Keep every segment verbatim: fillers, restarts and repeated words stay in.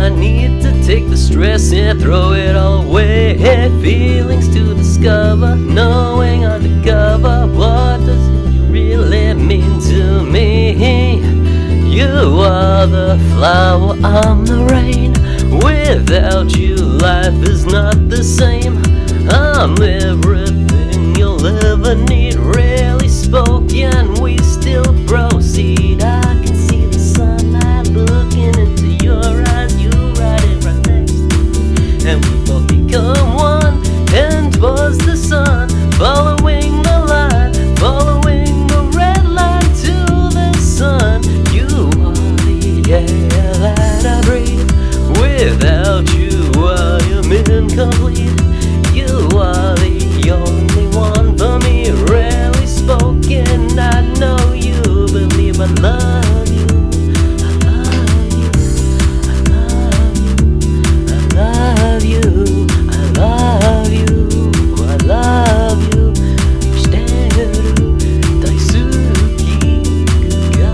my need to take the stress and throw it all away. Feelings to discover, knowing undercover. What does it really mean to me? You are the flower, I'm the rain. Without you, life is not the same. I'm everything you'll ever need. Rarely spoken, we still proceed. I can see the sunlight looking into your eyes. You write it right next to me, and we both become one. And towards the sun, following the line, following the red line to the sun. You are the air that I breathe. Without you, I am incomplete. You are the only one for me. Rarely spoken, I know you believe. I love you, I love you, I love you, I love you, I love you. Shiteru daisuki ga.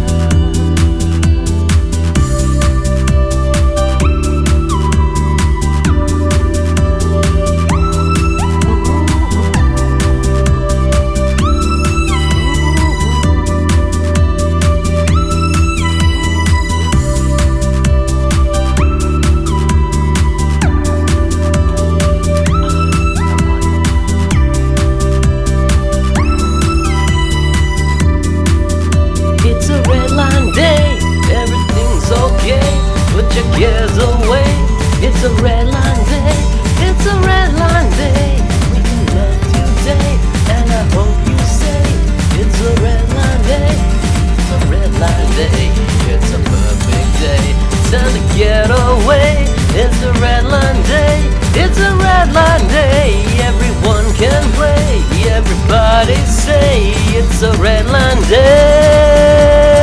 It's a red line day, everything's okay. Put your cares away. It's a red line day, it's a red line day. We can love today, and I hope you say it's a red line day. It's a red line day, it's a perfect day. Time to get away. It's a red line day, it's a red line day. Everyone can play, everybody say it's a red line day.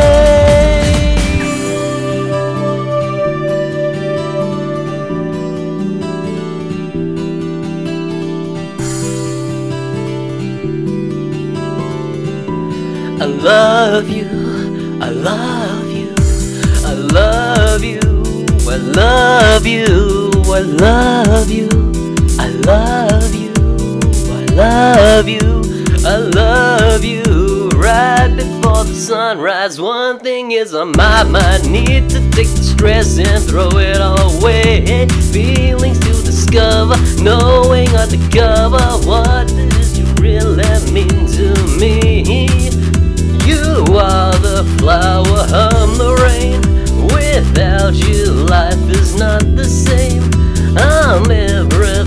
I love you, I love you, I love you, I love you, I love you, I love you, I love you, I love you. Right before the sunrise, one thing is on my mind. Need to take the stress and throw it all away. Feelings to discover, knowing undercover. What does you really mean to me? You are the flower, I'm the rain. Without you, life is not the same. I'm everything